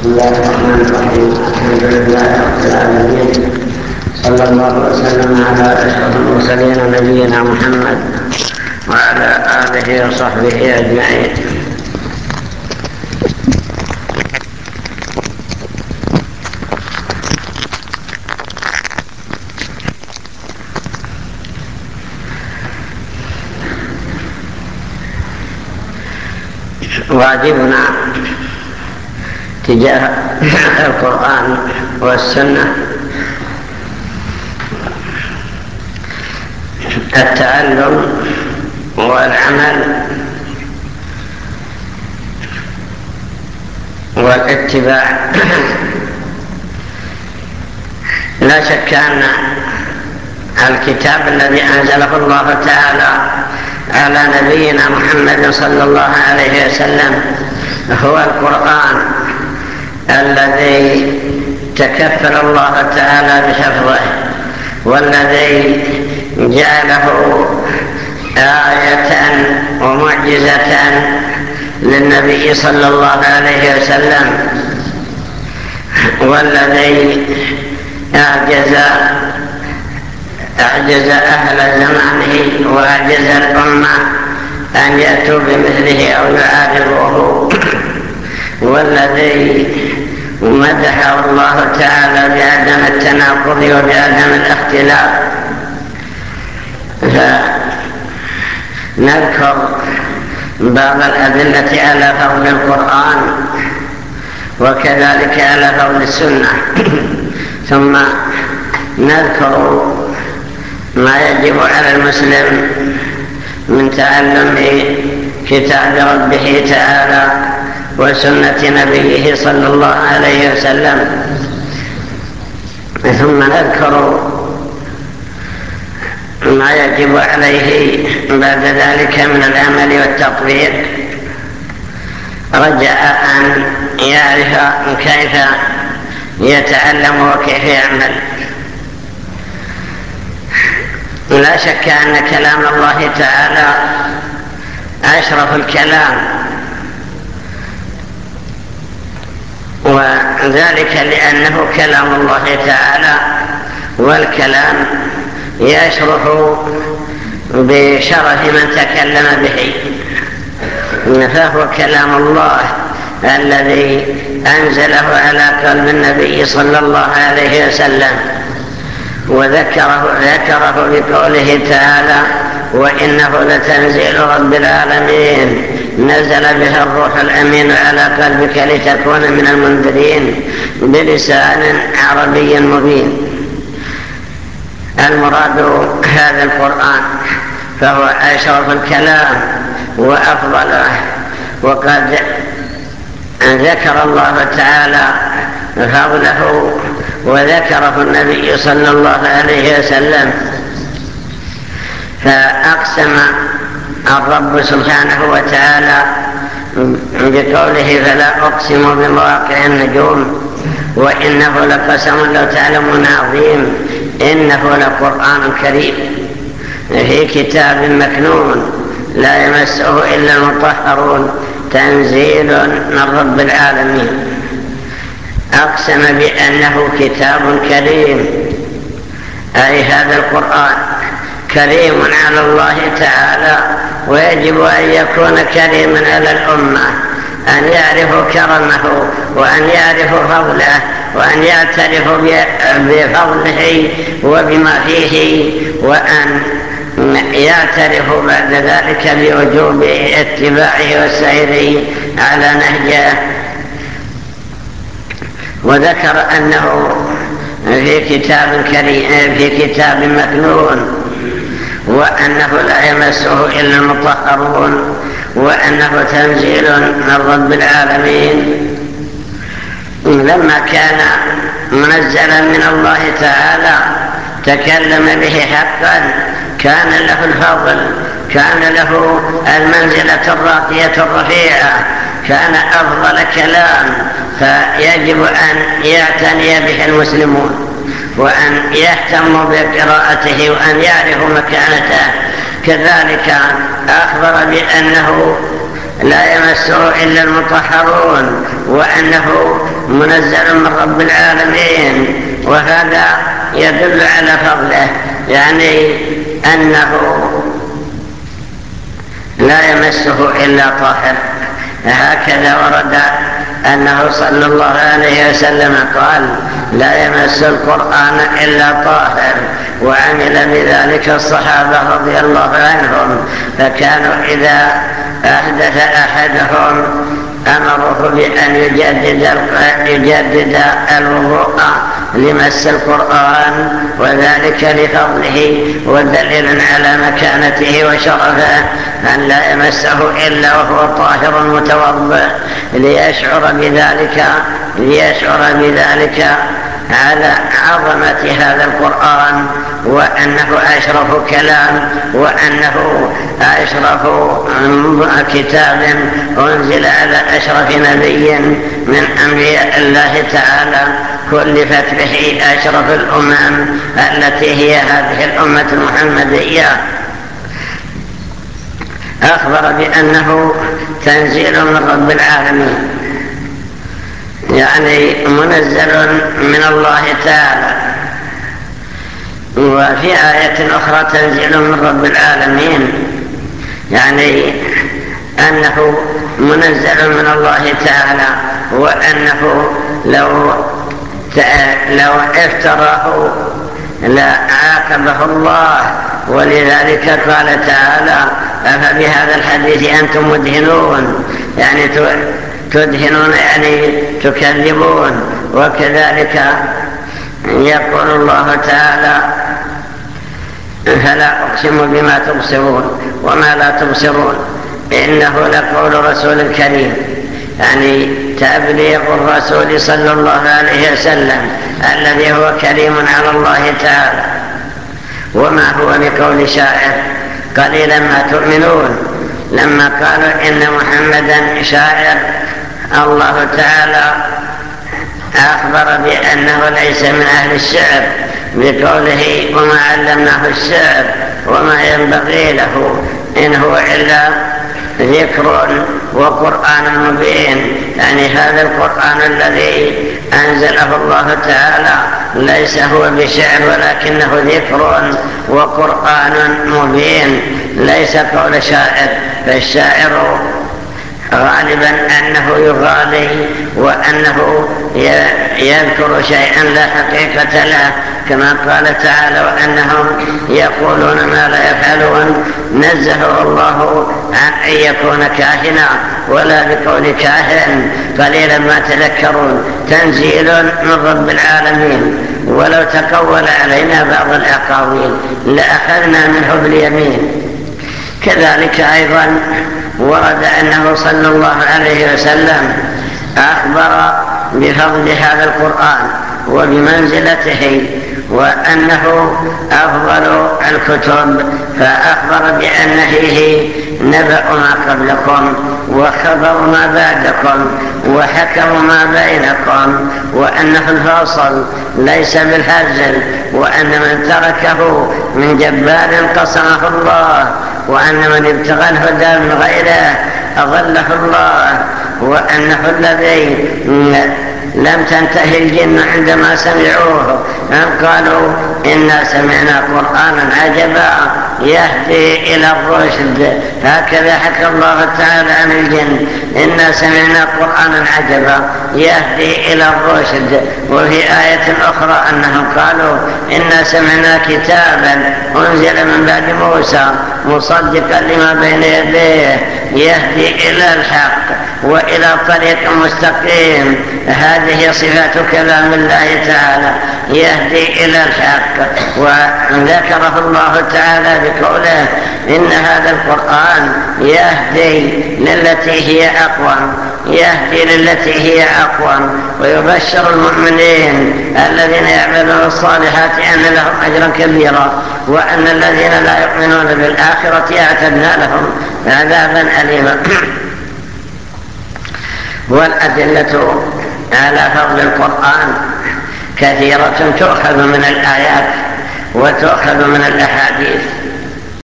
بسم الله الرحمن الرحيم. الحمد لله رب العالمين، صلى الله وسلم على أشرف المرسلين نبينا محمد وعلى آله وصحبه أجمعين. واجبنا تجاه القرآن والسنة التعلم والعمل والاتباع. لا شك أن الكتاب الذي أنزله الله تعالى على نبينا محمد صلى الله عليه وسلم هو القرآن الذي تكفل الله تعالى بحفظه، والذي جعله آية ومعجزة للنبي صلى الله عليه وسلم، والذي أعجز أهل زمانه وأعجز الأمة أن يأتوا بمثله أو يعارضوه، والذي مدحه الله تعالى بعدم التناقض وبعدم الاختلاف. فنذكر بعض الأدلة على فضل القرآن وكذلك على فضل السنة، ثم نذكر ما يجب على المسلم من تعلم كتاب ربه تعالى وسنة نبيه صلى الله عليه وسلم، ثم نذكر ما يجب عليه بعد ذلك من العمل والتطبيق، رجاء أن يعرف كيف يتعلم وكيف يعمل. لا شك أن كلام الله تعالى أشرف الكلام، وذلك لأنه كلام الله تعالى، والكلام يشرف بشرف من تكلم به، فهو كلام الله الذي أنزله على قلب النبي صلى الله عليه وسلم، وذكره بقوله تعالى: وإنه لتنزيل رب العالمين نزل بها الروح الأمين على قلبك لتكون من المنذرين بلسان عربي مبين. المراد هذا القرآن، فهو أشرف الكلام وأفضله، وقد ذكر الله تعالى فضله وذكره النبي صلى الله عليه وسلم، فأقسم الرب سبحانه وتعالى بقوله: فلا أقسم بمواقع النجوم وإنه لقسم لو تعلمون عظيم إنه لقرآن كريم في كتاب مكنون لا يمسه إلا المطهرون تنزيل من رب العالمين. أقسم بأنه كتاب كريم، أي هذا القرآن كريم على الله تعالى، ويجب أن يكون كريما على الأمة، أن يعرفوا كرمه وأن يعرفوا فضله وأن يعترفوا بفضله وبما فيه، وأن يعترفوا بعد ذلك بوجوب اتباعه والسير على نهجه. وذكر أنه في كتاب كريم في كتاب مكنون، وأنه لا يمسه إلا المطهرون، وأنه تنزيل من رب العالمين. لما كان منزلا من الله تعالى تكلم به حقا، كان له الفضل، كان له المنزلة الراقية الرفيعة، كان أفضل كلام، فيجب أن يعتني به المسلمون وأن يهتموا بقراءته وأن يعرفوا مكانته. كذلك أخبر بأنه لا يمسه إلا المطهرون، وأنه منزل من رب العالمين. وهذا يدل على فضله، يعني أنه لا يمسه إلا طاهر. هكذا ورد أنه صلى الله عليه وسلم قال: لا يمس القرآن إلا طاهر. وعمل بذلك الصحابة رضي الله عنهم، فكانوا إذا أحدث أحدهم أمره بأن يجدد الوضوء لمس القرآن، وذلك لفضله ودليل على مكانته وشرفه، أن لا يمسه إلا وهو طاهر متوضئ، ليشعر بذلك على عظمة هذا القرآن، وأنه أشرف كلام، وأنه أشرف كتاب أنزل على أشرف نبي من أنبياء الله تعالى، كلفت به أشرف الأمم التي هي هذه الأمة المحمدية. أخبر بأنه تنزيل من رب العالمين، يعني منزل من الله تعالى. وفي آية أخرى تنزيل من رب العالمين، يعني أنه منزل من الله تعالى، وأنه لو افتراه لعاقبه الله. ولذلك قال تعالى: أفبهذا الحديث أنتم مدهنون، يعني تدهنون يعني تكذبون. وكذلك يقول الله تعالى: فلا أقسم بما تبصرون وما لا تبصرون إنه لقول رسول كريم، يعني تبليغ الرسول صلى الله عليه وسلم الذي هو كريم على الله تعالى. وما هو بقول شاعر قليلا ما تؤمنون. لما قالوا إن محمدا شاعر، الله تعالى أخبر بأنه ليس من أهل الشعر بقوله: وما علمناه الشعر وما ينبغي له، إن هو إلا ذكر وقرآن مبين. يعني هذا القرآن الذي أنزله الله تعالى ليس هو بشعر، ولكنه ذكر وقرآن مبين، ليس قول شاعر. فالشاعر غالبا أنه يغالي، وأنه يذكر شيئا لا حقيقة له، كما قال تعالى: وأنهم يقولون ما لا يفعلون. نزهه الله عن أن يكون كاهنا ولا بقول كاهن. قليلا ما تذكرون. تنزيل من رب العالمين، ولو تقول علينا بعض الأقاويل لأخذنا منه باليمين. كذلك أيضا ورد أنه صلى الله عليه وسلم أخبر بفضل هذا القرآن وبمنزلته، وأنه أفضل الكتب، فأخبر بأن فيه نبأ ما قبلكم وخبر ما بعدكم وحكم ما بينكم، وأنه الفاصل ليس بالهزل، وأن من تركه من جبار قصمه الله، وأن من ابتغى الهدى من غيره أضله الله، وأنه الذي لم تنتهي الجن عندما سمعوه أن قالوا: إنا سمعنا قرآنا عجبا يهدي إلى الرشد. هكذا حكى الله تعالى عن الجن: إنا سمعنا قرآنا عجبا يهدي إلى الرشد. وفي آية أخرى أنهم قالوا: إنا سمعنا كتابا أنزل من بعد موسى مصدقا لما بين يديه يهدي إلى الحق وإلى طريق مستقيم. هذه صفات كلام الله تعالى: يهدي إلى الحق. وذكره الله تعالى بقوله: إن هذا القرآن يهدي للتي هي أقوم، يهدي للتي هي أقوم. ويبشر المؤمنين الذين يعملون الصالحات أن لهم أجرا كبيرا، وأن الذين لا يؤمنون بالآخرة أعتدنا لهم عذابا أليما. والأدلة على فضل القرآن كثيرة، تؤخذ من الآيات وتؤخذ من الأحاديث.